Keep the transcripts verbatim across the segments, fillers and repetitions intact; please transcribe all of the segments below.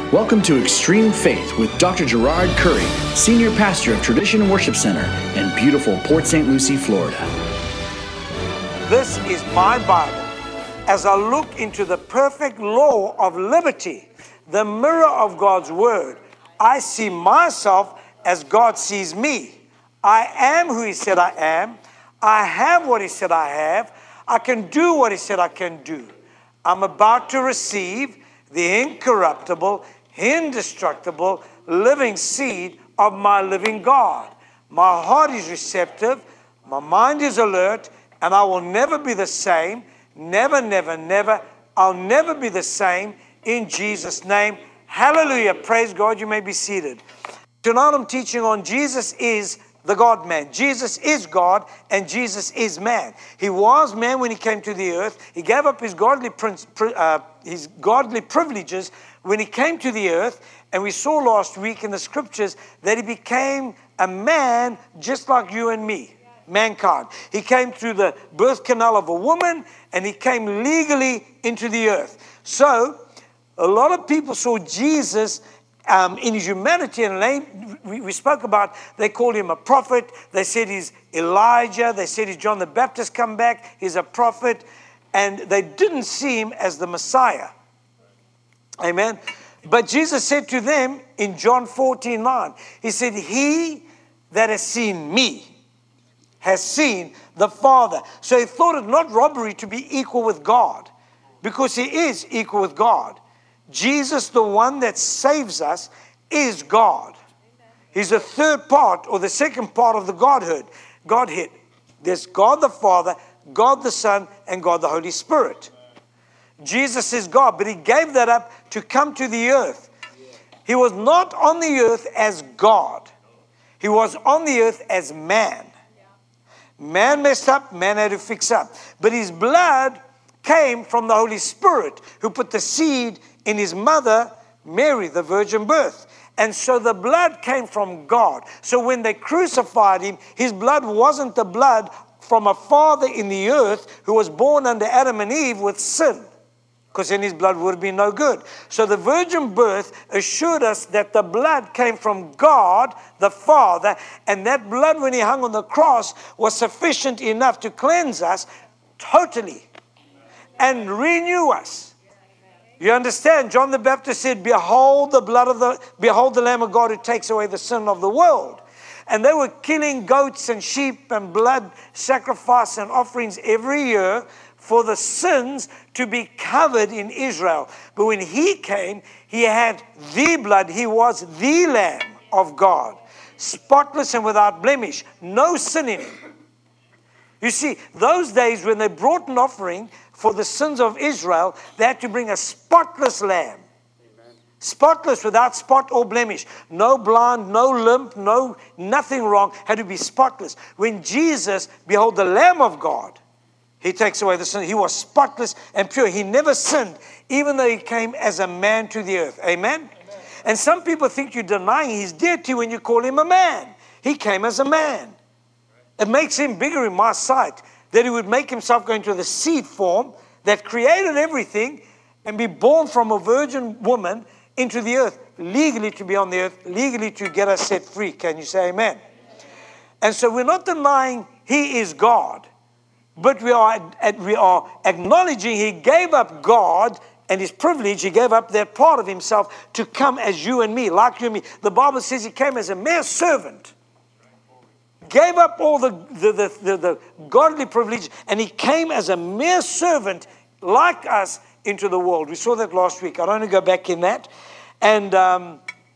Welcome to Extreme Faith with Doctor Gerard Curry, Senior Pastor of Tradition Worship Center in beautiful Port Saint Lucie, Florida. This is my Bible. As I look into the perfect law of liberty, the mirror of God's Word, I see myself as God sees me. I am who He said I am. I have what He said I have. I can do what He said I can do. I'm about to receive the incorruptible, indestructible, living seed of my living God. My heart is receptive, my mind is alert, and I will never be the same. Never, never, never. I'll never be the same in Jesus' name. Hallelujah. Praise God. You may be seated. Tonight I'm teaching on Jesus is the God-man. Jesus is God and Jesus is man. He was man when He came to the earth. He gave up His godly, prince, uh, his godly privileges when He came to the earth. And we saw last week in the scriptures that He became a man just like you and me, mankind. He came through the birth canal of a woman and He came legally into the earth. So a lot of people saw Jesus Um, in His humanity, and they, we, we spoke about, they called Him a prophet. They said He's Elijah. They said He's John the Baptist come back. He's a prophet. And they didn't see Him as the Messiah. Amen. But Jesus said to them in John fourteen nine, He said, "He that has seen me has seen the Father." So He thought it not robbery to be equal with God, because He is equal with God. Jesus, the one that saves us, is God. He's the third part or the second part of the Godhood. Godhead. There's God the Father, God the Son, and God the Holy Spirit. Jesus is God, but He gave that up to come to the earth. He was not on the earth as God. He was on the earth as man. Man messed up, man had to fix up. But His blood came from the Holy Spirit, who put the seed in His mother, Mary, the virgin birth. And so the blood came from God. So when they crucified Him, His blood wasn't the blood from a father in the earth who was born under Adam and Eve with sin, because then His blood would have been no good. So the virgin birth assured us that the blood came from God, the Father, and that blood when He hung on the cross was sufficient enough to cleanse us totally and renew us. You understand? John the Baptist said, behold the blood of the, behold the Lamb of God who takes away the sin of the world. And they were killing goats and sheep and blood sacrifice and offerings every year for the sins to be covered in Israel. But when He came, He had the blood. He was the Lamb of God, spotless and without blemish, no sin in Him. You see, those days when they brought an offering for the sins of Israel, they had to bring a spotless lamb. Amen. Spotless, without spot or blemish. No blind, no limp, no nothing wrong. Had to be spotless. When Jesus, behold the Lamb of God, He takes away the sin. He was spotless and pure. He never sinned, even though He came as a man to the earth. Amen? Amen. And some people think you're denying His deity when you call Him a man. He came as a man. It makes Him bigger in my sight that He would make Himself go into the seed form that created everything and be born from a virgin woman into the earth, legally to be on the earth, legally to get us set free. Can you say amen? And so we're not denying He is God, but we are, we are acknowledging He gave up God and His privilege. He gave up that part of Himself to come as you and me, like you and me. The Bible says He came as a mere servant. Gave up all the, the, the, the, the godly privilege, and He came as a mere servant like us into the world. We saw that last week. I don't want to go back in that. And um,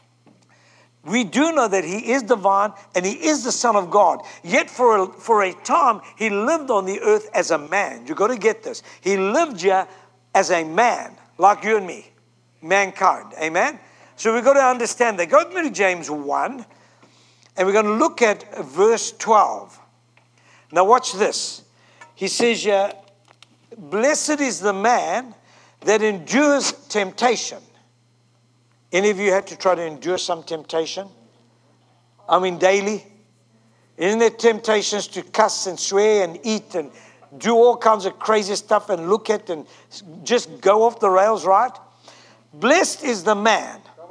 we do know that He is divine and He is the Son of God. Yet for a, for a time, He lived on the earth as a man. You've got to get this. He lived here as a man, like you and me, mankind. Amen? So we've got to understand that. Go with me to James one. And we're going to look at verse twelve. Now watch this. He says here, blessed is the man that endures temptation. Any of you had to try to endure some temptation? I mean daily. Isn't there temptations to cuss and swear and eat and do all kinds of crazy stuff and look at and just go off the rails, right? Blessed is the man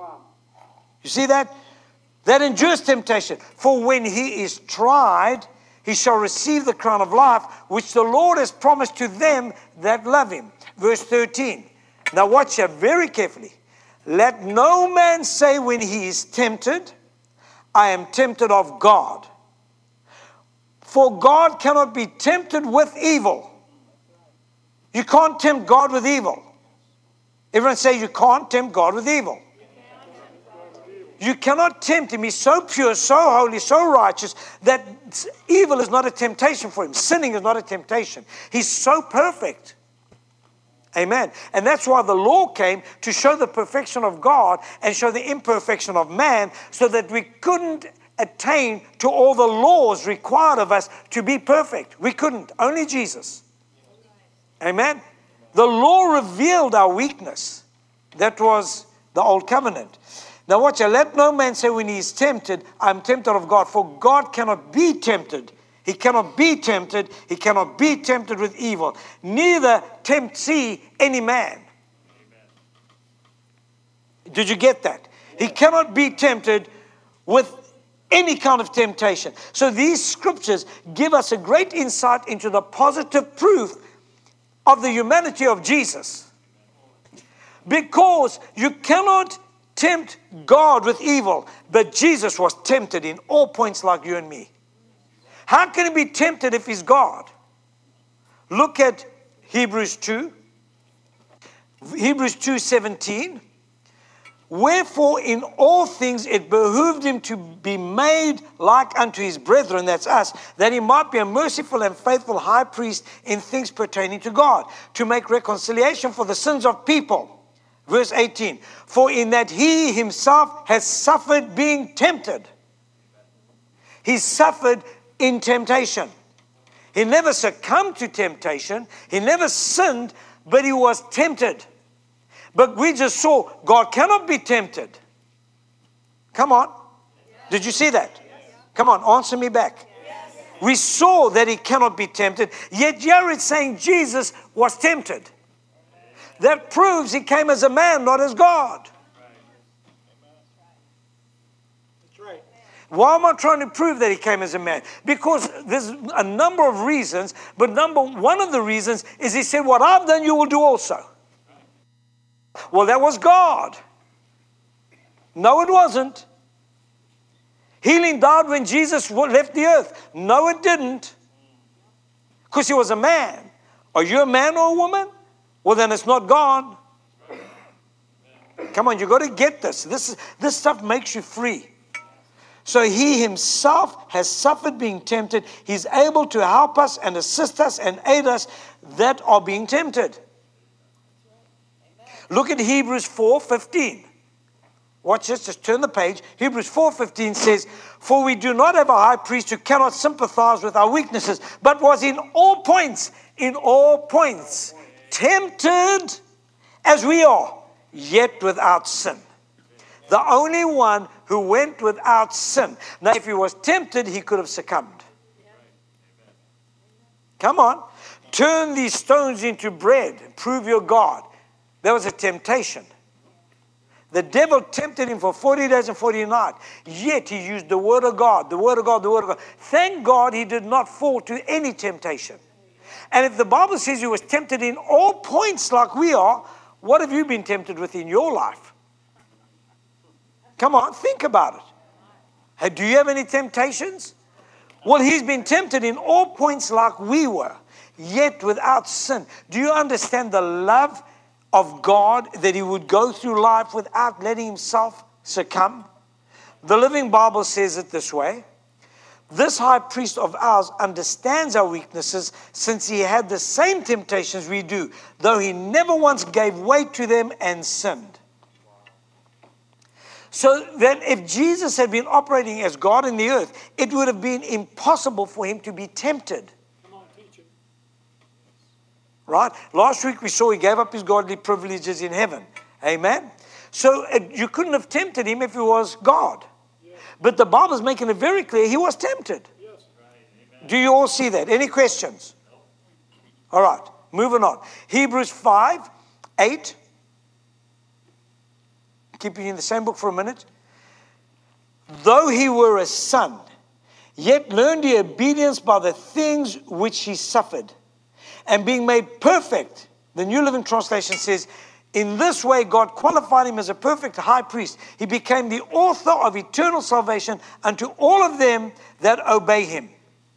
You see that? That endures temptation. For when he is tried, he shall receive the crown of life, which the Lord has promised to them that love him. Verse thirteen. Now watch here very carefully. Let no man say when he is tempted, I am tempted of God. For God cannot be tempted with evil. You can't tempt God with evil. Everyone say you can't tempt God with evil. You cannot tempt him. He's so pure, so holy, so righteous that evil is not a temptation for him. Sinning is not a temptation. He's so perfect. Amen. And that's why the law came, to show the perfection of God and show the imperfection of man, so that we couldn't attain to all the laws required of us to be perfect. We couldn't. Only Jesus. Amen. The law revealed our weakness. That was the old covenant. Now watch it. Let no man say when he is tempted, I'm tempted of God. For God cannot be tempted. He cannot be tempted. He cannot be tempted with evil. Neither tempt he any man. Did you get that? He cannot be tempted with any kind of temptation. So these scriptures give us a great insight into the positive proof of the humanity of Jesus. Because you cannot tempt God with evil, but Jesus was tempted in all points like you and me. How can he be tempted if he's God? Look at Hebrews two. Hebrews two seventeen. Wherefore in all things it behooved him to be made like unto his brethren, that's us, that he might be a merciful and faithful high priest in things pertaining to God, to make reconciliation for the sins of people. Verse eighteen, for in that he himself has suffered being tempted. He suffered in temptation. He never succumbed to temptation. He never sinned, but he was tempted. But we just saw God cannot be tempted. Come on. Did you see that? Come on, answer me back. We saw that he cannot be tempted, yet Jared's saying Jesus was tempted. That proves he came as a man, not as God. That's right. Why am I trying to prove that he came as a man? Because there's a number of reasons, but number one of the reasons is he said, what I've done, you will do also. Well, that was God. No, it wasn't. Healing died when Jesus left the earth. No, it didn't. Because he was a man. Are you a man or a woman? Well, then it's not God. Come on, you've got to get this. This, is, this stuff makes you free. So he himself has suffered being tempted. He's able to help us and assist us and aid us that are being tempted. Look at Hebrews four fifteen. Watch this, just turn the page. Hebrews four fifteen says, for we do not have a high priest who cannot sympathize with our weaknesses, but was in all points, in all points, tempted as we are, yet without sin. The only one who went without sin. Now, if he was tempted, he could have succumbed. Come on. Turn these stones into bread. Prove your God. There was a temptation. The devil tempted him for forty days and forty nights. Yet he used the word of God, the word of God, the word of God. Thank God he did not fall to any temptation. And if the Bible says he was tempted in all points like we are, what have you been tempted with in your life? Come on, think about it. Hey, do you have any temptations? Well, he's been tempted in all points like we were, yet without sin. Do you understand the love of God, that he would go through life without letting himself succumb? The Living Bible says it this way. This high priest of ours understands our weaknesses, since he had the same temptations we do, though he never once gave way to them and sinned. So that if Jesus had been operating as God in the earth, it would have been impossible for him to be tempted. Right? Last week we saw he gave up his godly privileges in heaven. Amen? So it, you couldn't have tempted him if he was God. Yes. But the Bible is making it very clear he was tempted. Yes. Right. Do you all see that? Any questions? No. All right, moving on. Hebrews five, eight. Keeping you in the same book for a minute. though he were a son, yet learned he obedience by the things which he suffered. And being made perfect, the New Living Translation says, in this way God qualified him as a perfect high priest. He became the author of eternal salvation unto all of them that obey him.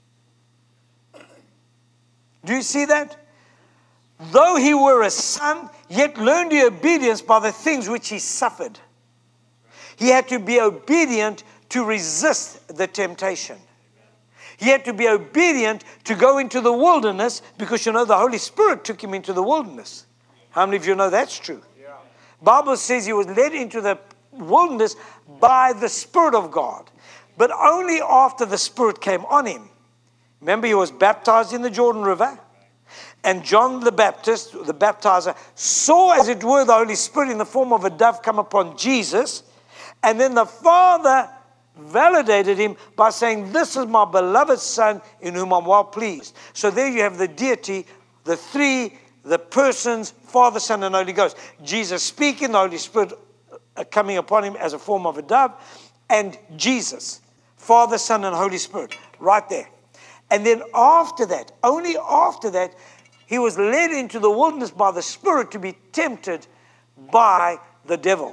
Do you see that? Though he were a son, yet learned he obedience by the things which he suffered. He had to be obedient to resist the temptation. He had to be obedient to go into the wilderness because, you know, the Holy Spirit took him into the wilderness. How many of you know that's true? Yeah. Bible says he was led into the wilderness by the Spirit of God, but only after the Spirit came on him. Remember, he was baptized in the Jordan River, and John the Baptist, the baptizer, saw as it were the Holy Spirit in the form of a dove come upon Jesus, and then the Father validated him by saying, this is my beloved Son in whom I'm well pleased. So there you have the deity, the three, the persons, Father, Son, and Holy Ghost. Jesus speaking, the Holy Spirit coming upon him as a form of a dove, and Jesus, Father, Son, and Holy Spirit, right there. And then after that, only after that, he was led into the wilderness by the Spirit to be tempted by the devil.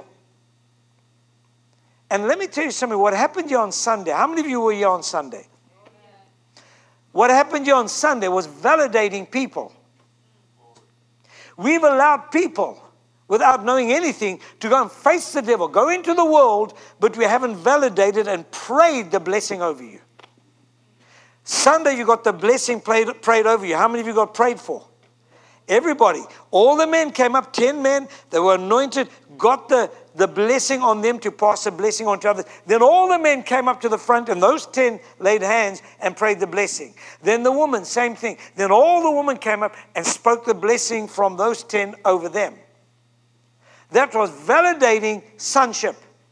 And let me tell you something, what happened here on Sunday, how many of you were here on Sunday? What happened here on Sunday was validating people. We've allowed people, without knowing anything, to go and face the devil, go into the world, but we haven't validated and prayed the blessing over you. Sunday, you got the blessing prayed, prayed over you. How many of you got prayed for? Everybody. All the men came up, ten men, they were anointed, got the, the blessing on them to pass the blessing on to others. Then all the men came up to the front, and those ten laid hands and prayed the blessing. Then the woman, same thing. Then all the women came up and spoke the blessing from those ten over them. That was validating sonship.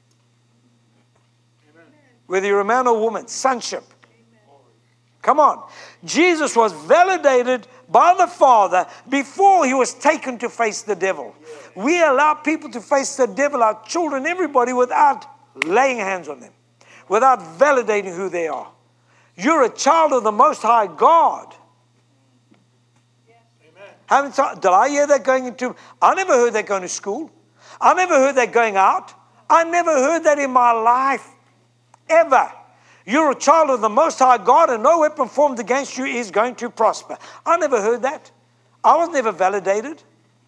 Amen. Whether you're a man or woman, sonship. Amen. Come on. Jesus was validated by the Father before he was taken to face the devil. Yeah. We allow people to face the devil, our children, everybody, without laying hands on them, without validating who they are. You're a child of the Most High God. Yes. Amen. How many times did I hear that going into? I never heard that going to school. I never heard that going out. I never heard that in my life, ever. You're a child of the Most High God, and no weapon formed against you is going to prosper. I never heard that. I was never validated.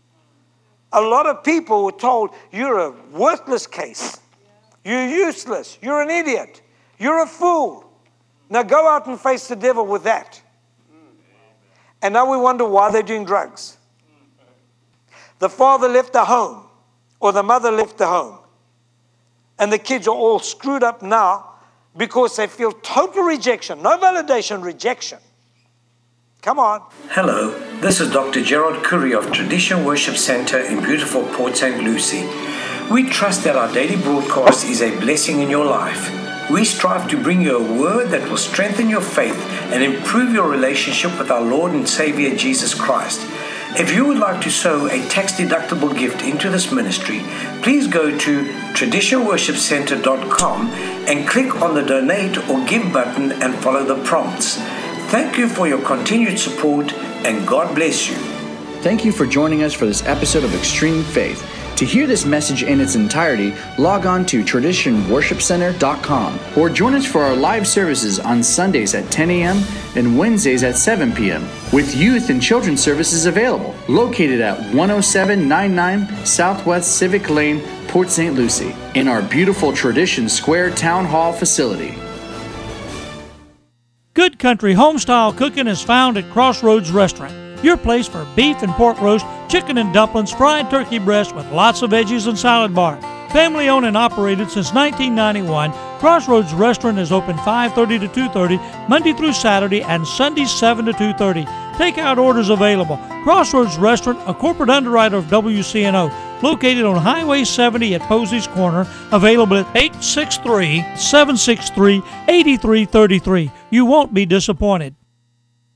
A lot of people were told, you're a worthless case. You're useless. You're an idiot. You're a fool. Now go out and face the devil with that. And now we wonder why they're doing drugs. The father left the home, or the mother left the home, and the kids are all screwed up now because they feel total rejection, no validation, rejection. Come on. Hello, this is Doctor Gerard Curry of Tradition Worship Center in beautiful Port Saint Lucie. We trust that our daily broadcast is a blessing in your life. We strive to bring you a word that will strengthen your faith and improve your relationship with our Lord and Savior Jesus Christ. If you would like to sow a tax-deductible gift into this ministry, please go to tradition worship center dot com and click on the donate or give button and follow the prompts. Thank you for your continued support, and God bless you. Thank you for joining us for this episode of Extreme Faith. To hear this message in its entirety, log on to tradition worship center dot com or join us for our live services on Sundays at ten a.m. and Wednesdays at seven p.m. with youth and children's services available, located at one oh seven ninety-nine Southwest Civic Lane, Port Saint Lucie, in our beautiful Tradition Square Town Hall facility. Good Country Homestyle Cooking is found at Crossroads Restaurant, your place for beef and pork roast, chicken and dumplings, fried turkey breast with lots of veggies and salad bar. Family owned and operated since nineteen ninety-one, Crossroads Restaurant is open five thirty to two thirty, Monday through Saturday, and Sundays seven to two thirty. Takeout orders available. Crossroads Restaurant, a corporate underwriter of W C N O, located on Highway seventy at Posey's Corner, available at eight six three, seven six three, eight three three three. You won't be disappointed.